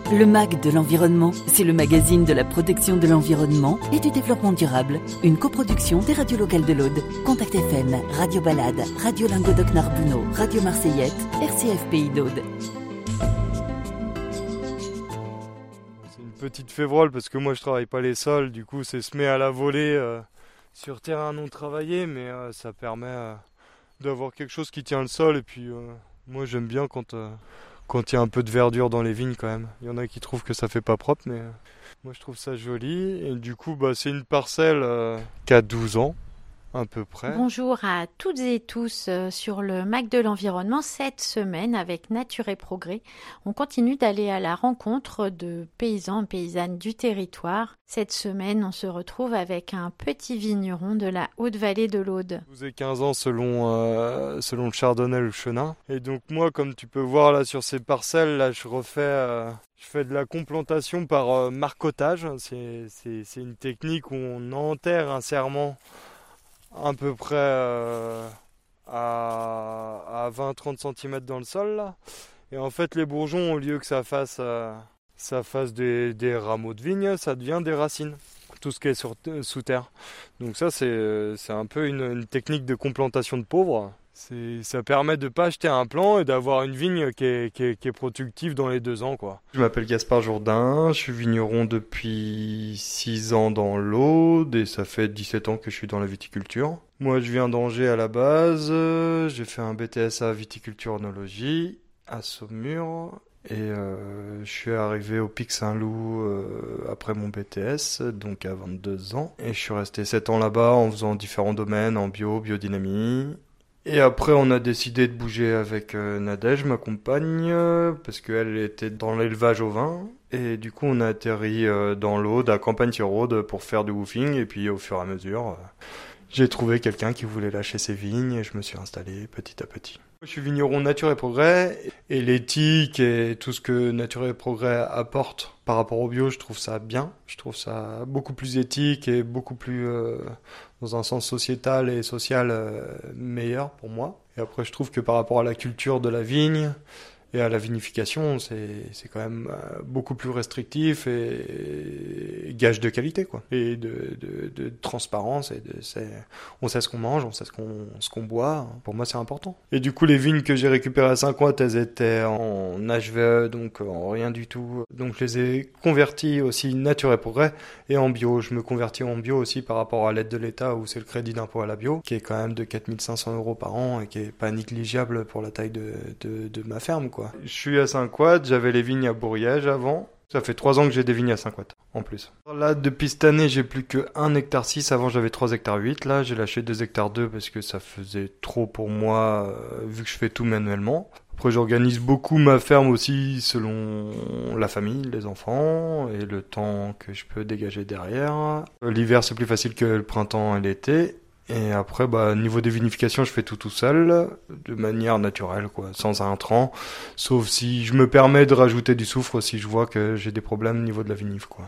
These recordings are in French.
Le MAG de l'environnement, c'est le magazine de la protection de l'environnement et du développement durable. Une coproduction des radios locales de l'Aude. Contact FM, Radio Balade, Radio Languedoc-Narbonneau, Radio Marseillette, RCF Pays d'Aude. C'est une petite févrole parce que moi je travaille pas les sols, du coup c'est semer à la volée sur terrain non travaillé, mais ça permet d'avoir quelque chose qui tient le sol et puis moi j'aime bien quand il y a un peu de verdure dans les vignes quand même. Il y en a qui trouvent que ça fait pas propre, mais moi je trouve ça joli. Et du coup c'est une parcelle qui a 12 ans à peu près. Bonjour à toutes et tous sur le MAG de l'environnement. Cette semaine, avec Nature et Progrès, on continue d'aller à la rencontre de paysans et paysannes du territoire. Cette semaine, on se retrouve avec un petit vigneron de la Haute-Vallée de l'Aude. 12 et 15 ans selon le chardonnay ou le chenin. Et donc moi, comme tu peux voir là sur ces parcelles, là je fais de la complantation par marcottage. C'est une technique où on enterre un serment à peu près à 20-30 cm dans le sol là. Et en fait les bourgeons, au lieu que ça fasse des rameaux de vigne, ça devient des racines, tout ce qui est sous terre. Donc ça c'est un peu une technique de complantation de pauvre. Ça permet de ne pas acheter un plant et d'avoir une vigne qui est productive dans les 2 ans, quoi. Je m'appelle Gaspard Jourdain, je suis vigneron depuis 6 ans dans l'Aude et ça fait 17 ans que je suis dans la viticulture. Moi je viens d'Angers à la base, j'ai fait un BTS à viticulture-œnologie à Saumur et je suis arrivé au Pic Saint-Loup après mon BTS, donc à 22 ans. Et je suis resté 7 ans là-bas en faisant différents domaines, en bio, biodynamie. Et après, on a décidé de bouger avec Nadège, ma compagne, parce qu'elle était dans l'élevage au vin. Et du coup, on a atterri dans l'Aude, à Campagne-sur-Aude, pour faire du woofing. Et puis, au fur et à mesure, j'ai trouvé quelqu'un qui voulait lâcher ses vignes et je me suis installé petit à petit. Je suis vigneron Nature et Progrès. Et l'éthique et tout ce que Nature et Progrès apporte par rapport au bio, je trouve ça bien. Je trouve ça beaucoup plus éthique et beaucoup plus... dans un sens sociétal et social meilleur pour moi. Et après, je trouve que par rapport à la culture de la vigne et à la vinification, c'est quand même beaucoup plus restrictif et gage de qualité, quoi. Et de transparence, et on sait ce qu'on mange, on sait ce qu'on boit. Pour moi, c'est important. Et du coup, les vignes que j'ai récupérées à Saint-Coët, elles étaient en HVE, donc en rien du tout. Donc, je les ai converties aussi Nature et Progrès et en bio. Je me convertis en bio aussi par rapport à l'aide de l'État, où c'est le crédit d'impôt à la bio, qui est quand même de 4 500 € par an et qui est pas négligeable pour la taille de ma ferme, quoi. Je suis à Saint-Coët, j'avais les vignes à Bourriège avant. Ça fait 3 ans que j'ai des vignes à Saint-Coët, en plus. Là, depuis cette année, j'ai plus que 1 hectare 6. Avant, j'avais 3 hectares 8. Là, j'ai lâché 2 hectares 2 parce que ça faisait trop pour moi, vu que je fais tout manuellement. Après, j'organise beaucoup ma ferme aussi selon la famille, les enfants et le temps que je peux dégager derrière. L'hiver, c'est plus facile que le printemps et l'été. Et après, niveau des vinifications, je fais tout seul, de manière naturelle, quoi, sans intrants. Sauf si je me permets de rajouter du soufre si je vois que j'ai des problèmes au niveau de la vinif, quoi.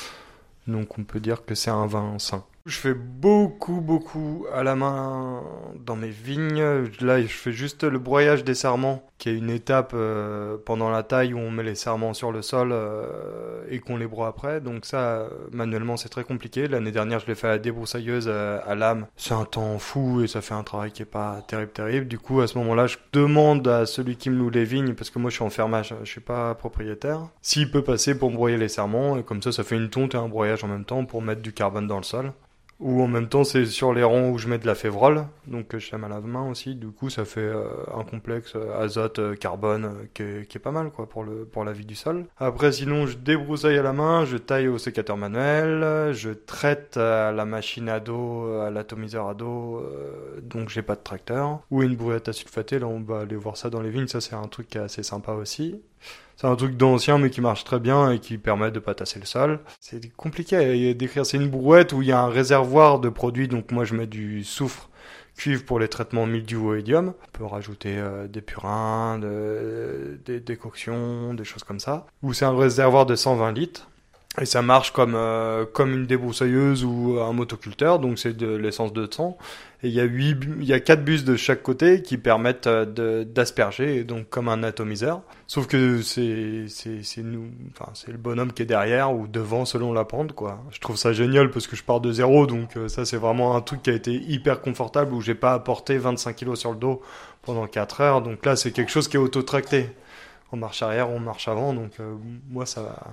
Donc on peut dire que c'est un vin sain. Je fais beaucoup à la main dans mes vignes. Là, je fais juste le broyage des sarments, qui est une étape pendant la taille où on met les sarments sur le sol et qu'on les broie après. Donc ça, manuellement, c'est très compliqué. L'année dernière, je l'ai fait à la débroussailleuse à lame. C'est un temps fou et ça fait un travail qui est pas terrible. Du coup, à ce moment-là, je demande à celui qui me loue les vignes, parce que moi, je suis en fermage, je suis pas propriétaire, s'il peut passer pour me broyer les sarments. Et comme ça fait une tonte et un broyage en même temps pour mettre du carbone dans le sol. Ou en même temps, c'est sur les ronds où je mets de la févrole, donc que je sème à la main aussi. Du coup, ça fait un complexe azote, carbone qui est pas mal, quoi, pour la vie du sol. Après, sinon, je débroussaille à la main, je taille au sécateur manuel, je traite à la machine à dos, à l'atomiseur à dos, donc j'ai pas de tracteur. Ou une brouette à sulfater, là on va aller voir ça dans les vignes, ça c'est un truc qui est assez sympa aussi. C'est un truc d'ancien mais qui marche très bien et qui permet de pas tasser le sol. C'est compliqué à décrire, c'est une brouette où il y a un réservoir de produits, donc moi je mets du soufre, cuivre pour les traitements mildiou et idium. On peut rajouter des purins, des décoctions, des choses comme ça. Ou c'est un réservoir de 120 litres. Et ça marche comme une débroussailleuse ou un motoculteur, donc c'est de l'essence de sang. Et il y a 4 bus de chaque côté qui permettent d'asperger, donc comme un atomiseur. Sauf que c'est le bonhomme qui est derrière ou devant selon la pente, quoi. Je trouve ça génial parce que je pars de zéro, donc ça c'est vraiment un truc qui a été hyper confortable où j'ai pas à porter 25 kilos sur le dos pendant 4 heures. Donc là c'est quelque chose qui est auto-tracté. En marche arrière, on marche avant, donc moi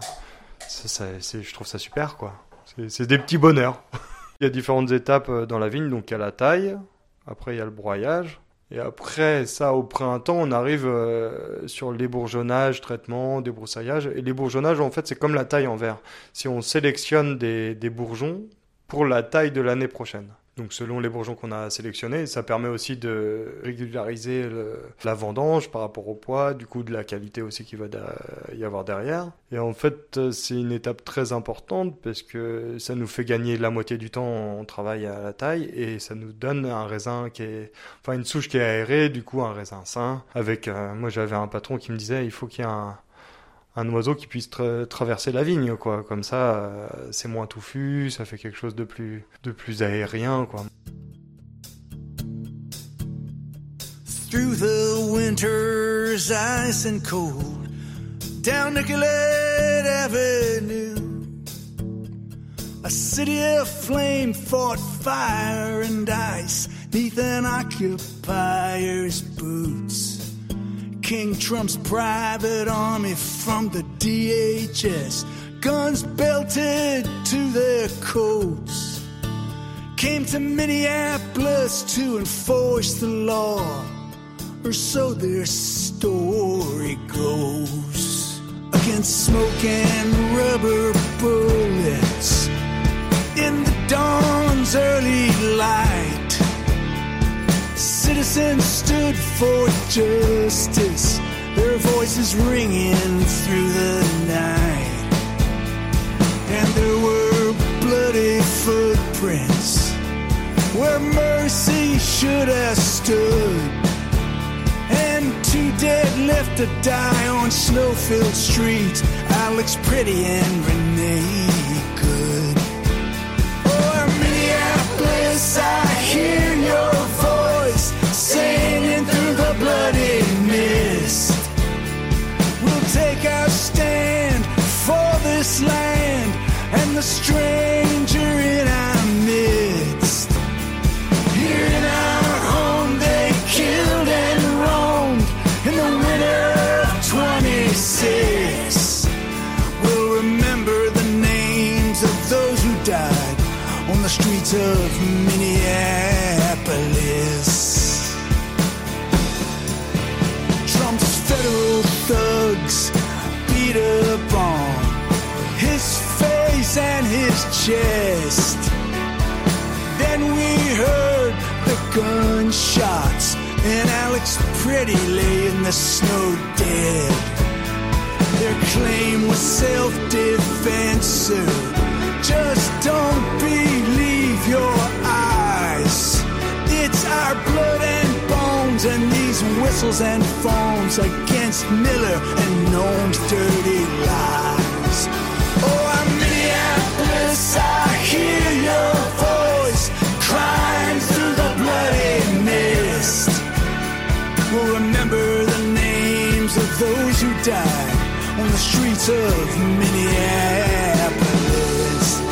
je trouve ça super, quoi. C'est des petits bonheurs. Il y a différentes étapes dans la vigne, donc il y a la taille, après il y a le broyage, et après ça au printemps on arrive sur l'ébourgeonnage, traitement, débroussaillage, et l'ébourgeonnage en fait c'est comme la taille en verre. Si on sélectionne des bourgeons pour la taille de l'année prochaine. Donc selon les bourgeons qu'on a sélectionnés, ça permet aussi de régulariser la vendange par rapport au poids, du coup de la qualité aussi qu'il va y avoir derrière. Et en fait, c'est une étape très importante parce que ça nous fait gagner la moitié du temps on travaille à la taille et ça nous donne un raisin une souche qui est aérée, du coup un raisin sain. Moi j'avais un patron qui me disait il faut qu'il y ait un oiseau qui puisse traverser la vigne, quoi. Comme ça, c'est moins touffu, ça fait quelque chose de plus aérien, quoi. Through the winter's ice and cold, down Nicollet Avenue, a city of flame fought fire and ice neath an occupier's boots. King Trump's private army from the DHS, guns belted to their coats, came to Minneapolis to enforce the law, or so their story goes. Against smoke and rubber bullets in the dawn's early light, citizens stood for justice, their voices ringing through the night. And there were bloody footprints where mercy should have stood, and 2 dead left to die on snow-filled streets, Alex Pretty and Renee Good. Oh, Minneapolis, I hear your voice singing through the bloody mist. We'll take our stand for this land and the stranger in our midst. Here in our home they killed and roamed in the winter of 26. We'll remember the names of those who died on the streets of Minneapolis. Federal thugs beat up on his face and his chest. Then we heard the gunshots and Alex Pretty lay in the snow dead. Their claim was self-defense, sir. Just don't believe your eyes. It's our blood and bones and these whistles and phones against Miller and Nome's dirty lies. Oh, I'm Minneapolis, I hear your voice crying through the bloody mist. We'll remember the names of those who died on the streets of Minneapolis.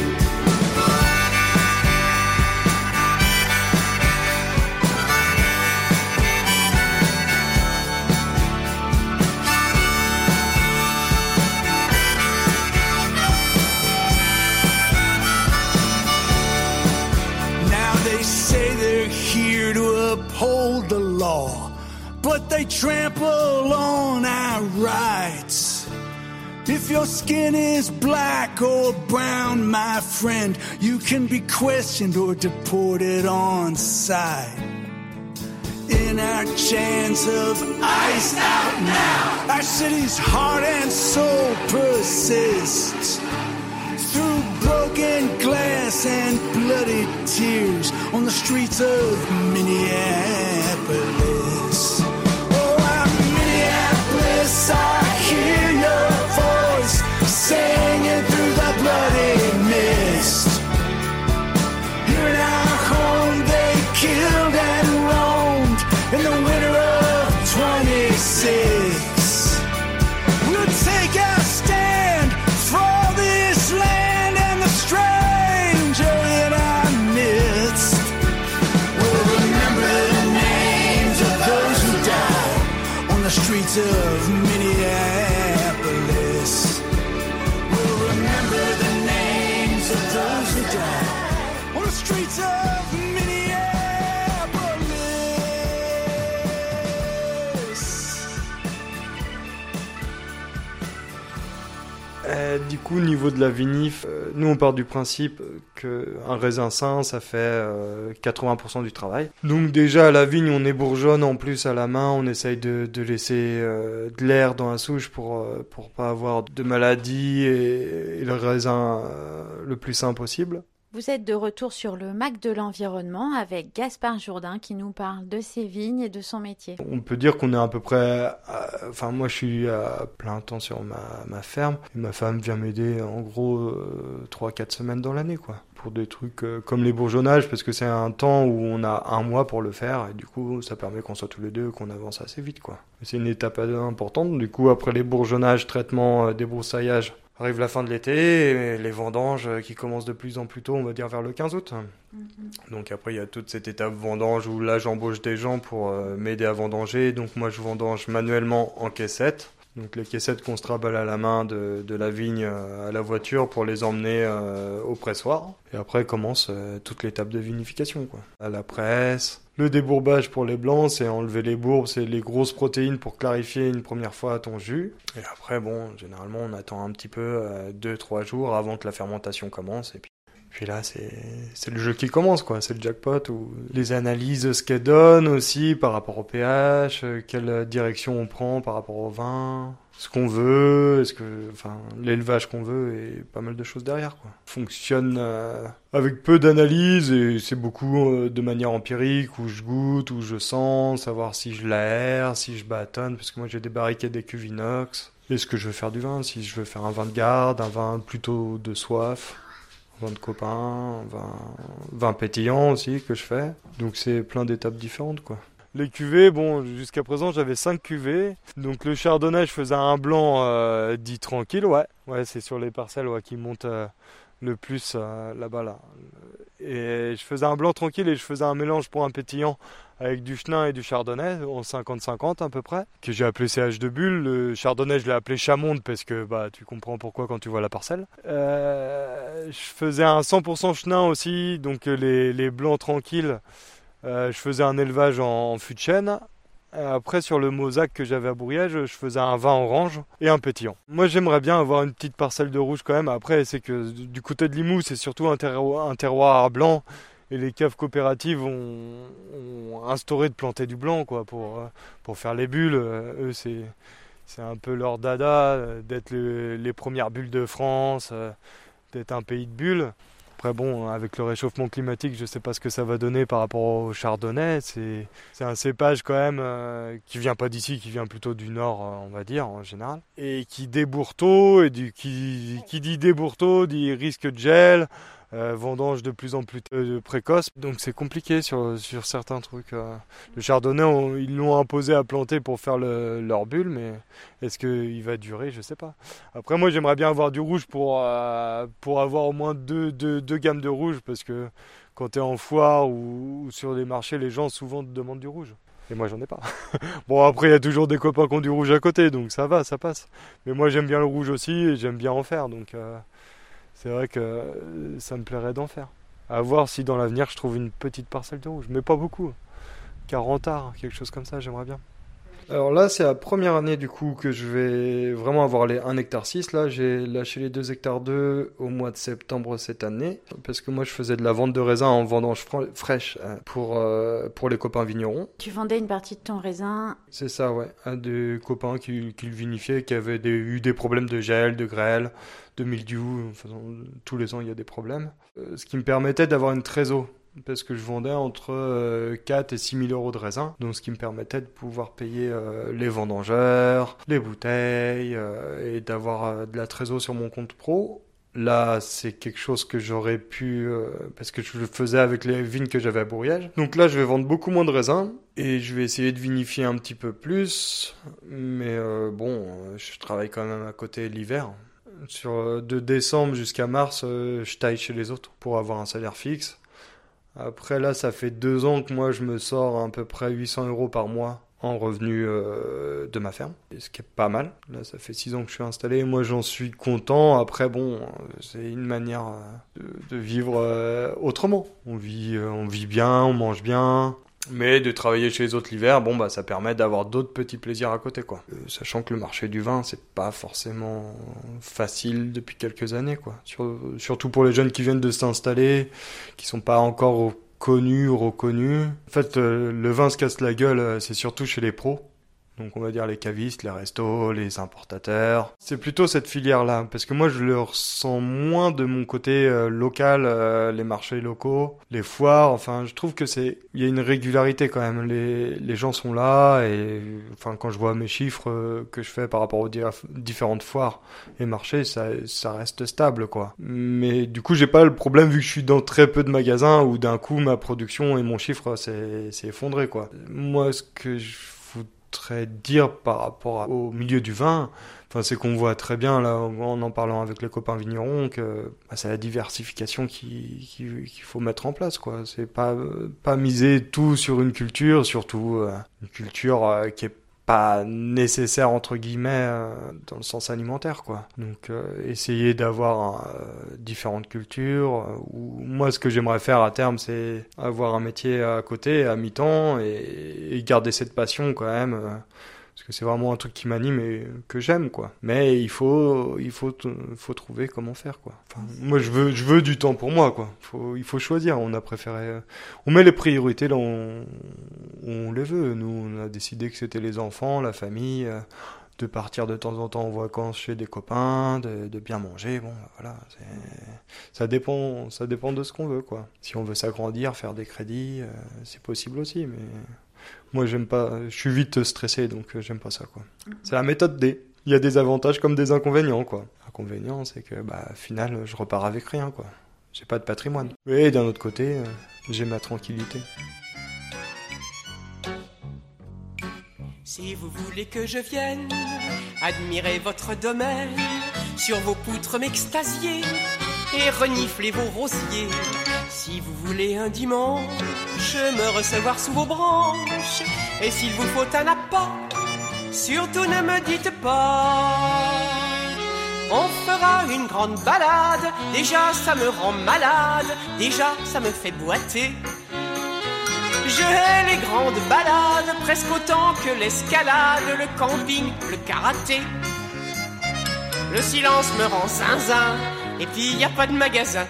Uphold the law, but they trample on our rights. If your skin is black or brown, my friend, you can be questioned or deported on sight. In our chance of ice out now, our city's heart and soul persists. Through broken glass and bloody tears on the streets of Minneapolis. Oh, I'm Minneapolis, I hear your voice singing through streets of Minneapolis. We'll remember the names of those who died on the streets of Du coup, au niveau de la vinif, nous on part du principe qu'un raisin sain, ça fait 80% du travail. Donc déjà à la vigne, on ébourgeonne en plus à la main, on essaye de laisser de l'air dans la souche pour pas avoir de maladies et le raisin le plus sain possible. Vous êtes de retour sur le MAC de l'environnement avec Gaspard Jourdain qui nous parle de ses vignes et de son métier. On peut dire qu'on est à peu près... Enfin, moi, je suis à plein temps sur ma ferme. Et ma femme vient m'aider, en gros, 3-4 semaines dans l'année, quoi. Pour des trucs comme les bourgeonnages, parce que c'est un temps où on a 1 mois pour le faire. Et du coup, ça permet qu'on soit tous les deux, qu'on avance assez vite, quoi. C'est une étape importante. Du coup, après les bourgeonnages, traitements, débroussaillage, arrive la fin de l'été, et les vendanges qui commencent de plus en plus tôt, on va dire vers le 15 août. Donc après, il y a toute cette étape vendange où là, j'embauche des gens pour m'aider à vendanger. Donc moi, je vendange manuellement en caissettes. Donc les caissettes qu'on se trimballe à la main de la vigne à la voiture pour les emmener au pressoir. Et après commence toute l'étape de vinification, quoi. À la presse. Le débourbage pour les blancs, c'est enlever les bourbes, c'est les grosses protéines pour clarifier une première fois ton jus. Et après, bon, généralement, on attend un petit peu 2-3 jours avant que la fermentation commence. Et puis là, c'est le jeu qui commence, quoi. C'est le jackpot où les analyses, ce qu'elles donnent aussi par rapport au pH, quelle direction on prend par rapport au vin, ce qu'on veut, l'élevage qu'on veut et pas mal de choses derrière, quoi. Fonctionne avec peu d'analyses et c'est beaucoup de manière empirique où je goûte, où je sens, savoir si je l'aère, si je bâtonne, parce que moi j'ai des barriques et des cuves inox. Est-ce que je veux faire du vin, si je veux faire un vin de garde, un vin plutôt de soif. Vin de copain, vin pétillant aussi que je fais. Donc c'est plein d'étapes différentes, quoi. Les cuvées, bon, jusqu'à présent j'avais 5 cuvées. Donc le chardonnay, je faisais un blanc dit tranquille, ouais. Ouais, c'est sur les parcelles qui montent le plus là-bas, là. Et je faisais un blanc tranquille et je faisais un mélange pour un pétillant avec du chenin et du chardonnay en 50-50 à peu près, que j'ai appelé CH de Bulle. Le chardonnay, je l'ai appelé Chamonde parce que tu comprends pourquoi quand tu vois la parcelle. Je faisais un 100% chenin aussi, donc les blancs tranquilles. Je faisais un élevage en fût de chêne. Après, sur le Mozac que j'avais à Bourriège, je faisais un vin orange et un pétillant. Moi, j'aimerais bien avoir une petite parcelle de rouge quand même. Après, c'est que du côté de Limoux, c'est surtout un terroir blanc. Et les caves coopératives ont instauré de planter du blanc, quoi, pour faire les bulles. Eux, c'est un peu leur dada d'être les premières bulles de France, d'être un pays de bulles. Après bon, avec le réchauffement climatique, je ne sais pas ce que ça va donner par rapport au chardonnay. C'est un cépage quand même qui vient pas d'ici, qui vient plutôt du nord, on va dire, en général. Et qui débourre tôt, et qui dit débourre tôt, dit risque de gel, vendange de plus en plus précoce. Donc c'est compliqué sur certains trucs. Le chardonnay, ils l'ont imposé à planter pour faire leur bulle, mais est-ce qu'il va durer? Je sais pas. Après moi j'aimerais bien avoir du rouge pour avoir au moins deux gammes de rouge, parce que quand tu es en foire ou sur des marchés, les gens souvent te demandent du rouge. Et moi j'en ai pas. Bon, après il y a toujours des copains qui ont du rouge à côté, donc ça va, ça passe. Mais moi j'aime bien le rouge aussi et j'aime bien en faire, donc c'est vrai que ça me plairait d'en faire. À voir si dans l'avenir je trouve une petite parcelle de rouge, mais pas beaucoup. 40 arts, quelque chose comme ça, j'aimerais bien. Alors là, c'est la première année du coup que je vais vraiment avoir les 1,6 hectare. Là, j'ai lâché les 2,2 hectares au mois de septembre cette année, parce que moi je faisais de la vente de raisin en vendange fraîche pour les copains vignerons. Tu vendais une partie de ton raisin? C'est ça, ouais. À des copains qui le vinifiaient, qui avaient eu des problèmes de gel, de grêle, de mildiou. Enfin, tous les ans, il y a des problèmes. Ce qui me permettait d'avoir une trésor. Parce que je vendais entre 4 et 6 000 euros de raisin, donc ce qui me permettait de pouvoir payer les vendangeurs, les bouteilles, et d'avoir de la trésor sur mon compte pro. Là, c'est quelque chose que j'aurais pu, parce que je le faisais avec les vignes que j'avais à Bourriège. Donc là, je vais vendre beaucoup moins de raisins, et je vais essayer de vinifier un petit peu plus, mais je travaille quand même à côté l'hiver. De décembre jusqu'à mars, je taille chez les autres pour avoir un salaire fixe. Après là, ça fait 2 ans que moi je me sors à peu près 800 euros par mois en revenu de ma ferme, ce qui est pas mal. Là, ça fait 6 ans que je suis installé, moi j'en suis content. Après, bon, c'est une manière de vivre autrement. On vit bien, on mange bien, mais de travailler chez les autres l'hiver, bon, bah, ça permet d'avoir d'autres petits plaisirs à côté, quoi. Sachant que le marché du vin, c'est pas forcément facile depuis quelques années, quoi. Surtout pour les jeunes qui viennent de s'installer, qui sont pas encore connus ou reconnus. En fait, le vin se casse la gueule, c'est surtout chez les pros. Donc on va dire les cavistes, les restos, les importateurs. C'est plutôt cette filière-là, parce que moi je le ressens moins de mon côté local, les marchés locaux, les foires. Enfin, je trouve que il y a une régularité quand même. Les gens sont là et enfin quand je vois mes chiffres que je fais par rapport aux différentes foires et marchés, ça reste stable, quoi. Mais du coup j'ai pas le problème vu que je suis dans très peu de magasins où d'un coup ma production et mon chiffre s'est effondré, quoi. Moi ce que je voudrais dire par rapport au milieu du vin, enfin, c'est qu'on voit très bien là en parlant avec les copains vignerons que c'est la diversification qu'il faut mettre en place, quoi. C'est pas miser tout sur une culture, surtout une culture qui est pas nécessaire entre guillemets dans le sens alimentaire, quoi. Donc essayer d'avoir différentes cultures, ou moi ce que j'aimerais faire à terme c'est avoir un métier à côté à mi-temps et garder cette passion quand même, parce que c'est vraiment un truc qui m'anime et que j'aime, quoi. Mais il faut trouver comment faire, quoi. Enfin, moi je veux du temps pour moi, quoi. Il faut choisir. On a préféré, on met les priorités là où on les veut. Nous on a décidé que c'était les enfants, la famille, de partir de temps en temps en vacances chez des copains, de bien manger. Bon, voilà, ça dépend de ce qu'on veut, quoi. Si on veut s'agrandir, faire des crédits, c'est possible aussi, mais moi j'aime pas, je suis vite stressé, donc j'aime pas ça, quoi. C'est la méthode D. Il y a des avantages comme des inconvénients, quoi. L'inconvénient, c'est que, au final, je repars avec rien, quoi. J'ai pas de patrimoine. Et d'un autre côté, j'ai ma tranquillité. Si vous voulez que je vienne admirer votre domaine, sur vos poutres m'extasier et renifler vos rosiers, si vous voulez un dimanche me recevoir sous vos branches, et s'il vous faut un appât, surtout ne me dites pas. On fera une grande balade, déjà ça me rend malade, déjà ça me fait boiter. Je hais les grandes balades, presque autant que l'escalade, le camping, le karaté. Le silence me rend zinzin, et puis y a pas de magasin.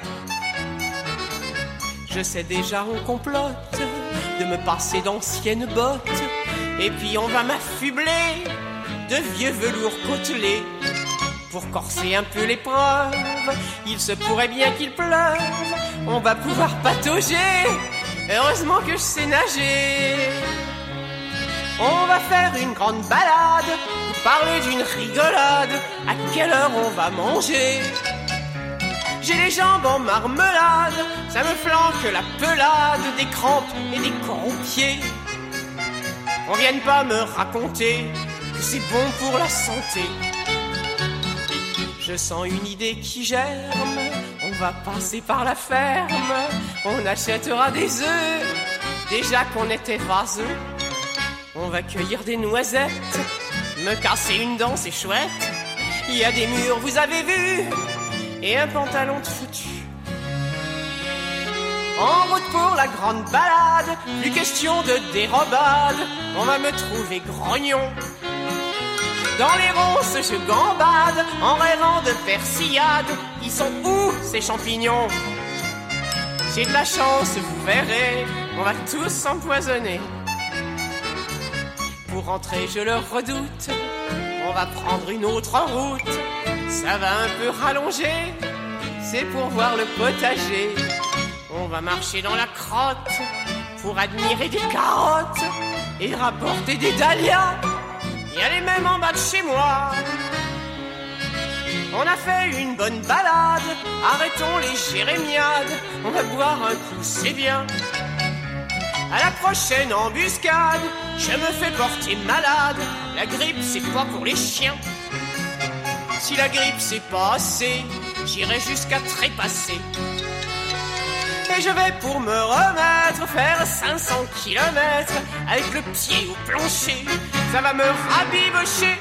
Je sais déjà on complote de me passer d'anciennes bottes, et puis on va m'affubler de vieux velours côtelés. Pour corser un peu l'épreuve, il se pourrait bien qu'il pleuve, on va pouvoir patauger, heureusement que je sais nager. On va faire une grande balade, vous parler d'une rigolade, à quelle heure on va manger? J'ai les jambes en marmelade, ça me flanque la pelade, des crampes et des corps-pieds. On vienne pas me raconter que c'est bon pour la santé. Je sens une idée qui germe, on va passer par la ferme, on achètera des œufs, déjà qu'on était vaseux. On va cueillir des noisettes, me casser une dent c'est chouette. Il y a des murs, vous avez vu, et un pantalon de foutu. En route pour la grande balade, plus question de dérobade, on va me trouver grognon. Dans les ronces je gambade, en rêvant de persillade. Ils sont où ces champignons? J'ai de la chance, vous verrez, on va tous s'empoisonner. Pour rentrer je le redoute, on va prendre une autre route. Ça va un peu rallonger, c'est pour voir le potager. On va marcher dans la crotte pour admirer des carottes et rapporter des dahlias. Il y a les mêmes en bas de chez moi. On a fait une bonne balade, arrêtons les jérémiades. On va boire un coup, c'est bien. À la prochaine embuscade, je me fais porter malade. La grippe, c'est pas pour les chiens. Si la grippe, c'est pas assez, j'irai jusqu'à trépasser. Et je vais pour me remettre faire 500 km avec le pied au plancher. Ça va me rabibocher.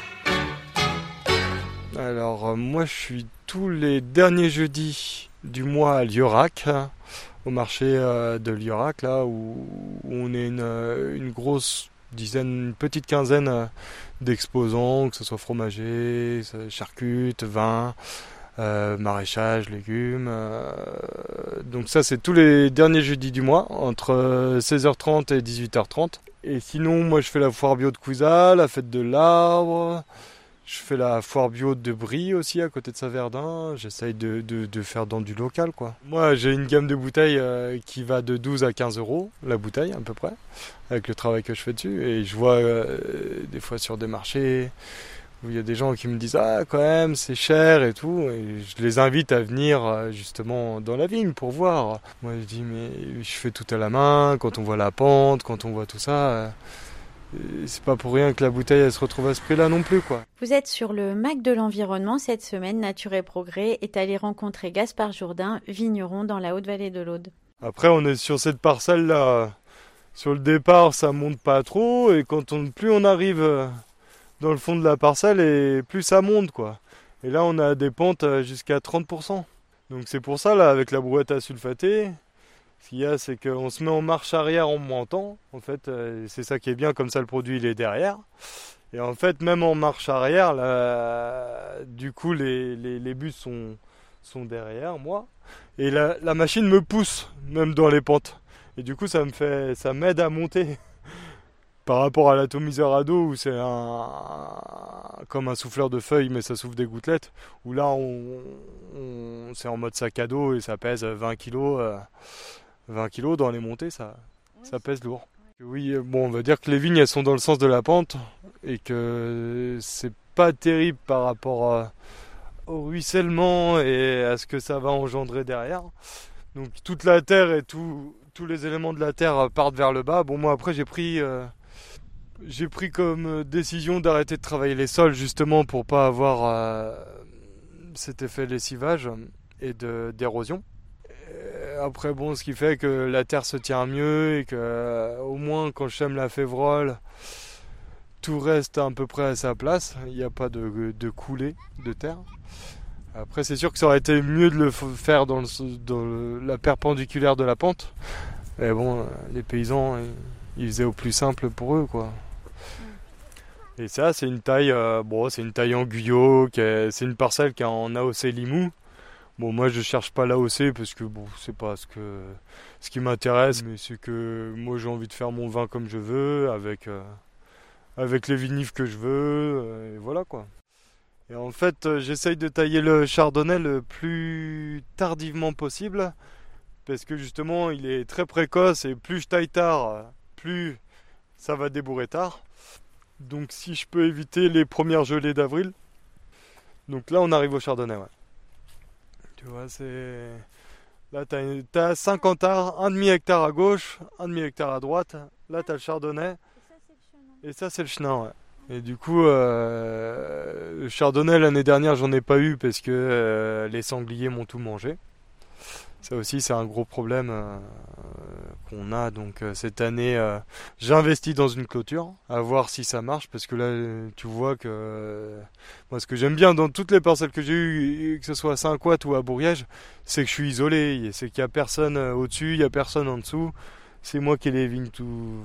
Alors moi je suis tous les derniers jeudis du mois à Liorac, au marché de Liorac, là où on est une grosse dizaine, une petite quinzaine d'exposants, que ce soit fromager, charcutes, vin, maraîchage, légumes. Donc ça c'est tous les derniers jeudis du mois, entre 16h30 et 18h30. Et sinon moi je fais la foire bio de Couza, la fête de l'arbre. Je fais la foire bio de Brie aussi à côté de Saverdin. J'essaye de faire dans du local, quoi. Moi j'ai une gamme de bouteilles qui va de 12 à 15 euros la bouteille à peu près, avec le travail que je fais dessus. Et je vois des fois sur des marchés où il y a des gens qui me disent ah quand même c'est cher et tout. Et je les invite à venir justement dans la vigne pour voir. Moi je dis mais je fais tout à la main, quand on voit la pente, quand on voit tout ça... c'est pas pour rien que la bouteille elle se retrouve à ce prix-là non plus, quoi. Vous êtes sur le MAC de l'environnement cette semaine. Nature et Progrès est allé rencontrer Gaspard Jourdain, vigneron dans la Haute-Vallée de l'Aude. Après on est sur cette parcelle-là. Sur le départ ça monte pas trop et plus on arrive dans le fond de la parcelle et plus ça monte, quoi. Et là on a des pentes jusqu'à 30%. Donc c'est pour ça là avec la brouette à sulfater. Ce qu'il y a, c'est qu'on se met en marche arrière en montant. En fait, c'est ça qui est bien, comme ça le produit il est derrière. Et en fait, même en marche arrière, là, du coup, les bus sont derrière moi. Et la machine me pousse, même dans les pentes. Et du coup, ça m'aide à monter. Par rapport à l'atomiseur à dos, où c'est comme un souffleur de feuilles, mais ça souffle des gouttelettes. Où là, c'est en mode sac à dos et ça pèse 20 kilos. 20 kilos dans les montées, ça pèse lourd. Oui, bon, on va dire que les vignes, elles sont dans le sens de la pente et que c'est pas terrible par rapport au ruissellement et à ce que ça va engendrer derrière. Donc toute la terre et tous les éléments de la terre partent vers le bas. Bon, moi après j'ai pris comme décision d'arrêter de travailler les sols justement pour pas avoir cet effet lessivage et d'érosion. Après bon, ce qui fait que la terre se tient mieux et que au moins quand je sème la févrole, tout reste à peu près à sa place. Il n'y a pas de coulée de terre. Après c'est sûr que ça aurait été mieux de le faire dans la perpendiculaire de la pente. Mais bon, les paysans ils faisaient au plus simple pour eux, quoi. Et ça c'est une taille, c'est une taille en Guyot, c'est une parcelle qui est en AOC Limoux. Bon, moi je cherche pas l'AOC parce que bon, c'est pas ce qui m'intéresse, mais c'est que moi j'ai envie de faire mon vin comme je veux, avec les vinifs que je veux, et voilà, quoi. Et en fait, j'essaye de tailler le chardonnay le plus tardivement possible, parce que justement il est très précoce et plus je taille tard, plus ça va débourrer tard. Donc si je peux éviter les premières gelées d'avril, donc là on arrive au chardonnay, ouais. Tu vois, là t'as 50 arts, un demi-hectare à gauche, un demi-hectare à droite. Là t'as le chardonnay. Et ça c'est le chenin, ouais. Et du coup, le chardonnay l'année dernière j'en ai pas eu parce que les sangliers m'ont tout mangé. Ça aussi c'est un gros problème qu'on a. Donc cette année j'ai investi dans une clôture à voir si ça marche, parce que là tu vois que moi ce que j'aime bien dans toutes les parcelles que j'ai eues, que ce soit à Saint-Couat ou à Bourriège, c'est que je suis isolé, c'est qu'il n'y a personne au-dessus, il n'y a personne en dessous. C'est moi qui ai les vignes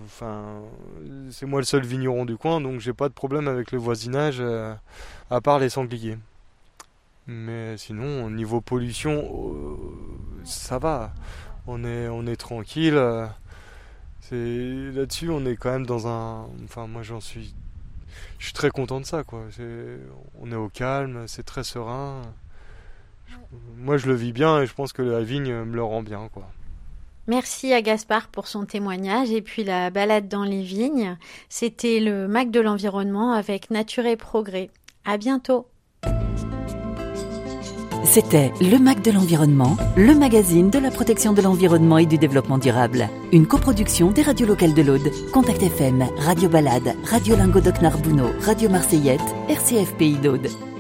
c'est moi le seul vigneron du coin, donc j'ai pas de problème avec le voisinage à part les sangliers. Mais sinon, au niveau pollution, ça va. On est tranquille. Là-dessus, on est quand même dans un... Enfin, moi, je suis très content de ça, quoi. On est au calme, c'est très serein. Moi, je le vis bien et je pense que la vigne me le rend bien, quoi. Merci à Gaspard pour son témoignage et puis la balade dans les vignes. C'était le MAC de l'environnement avec Nature et Progrès. À bientôt. C'était le MAC de l'environnement, le magazine de la protection de l'environnement et du développement durable. Une coproduction des radios locales de l'Aude, Contact FM, Radio Balade, Radio Languedoc-Narbonneau, Radio Marseillette, RCF Pays d'Aude.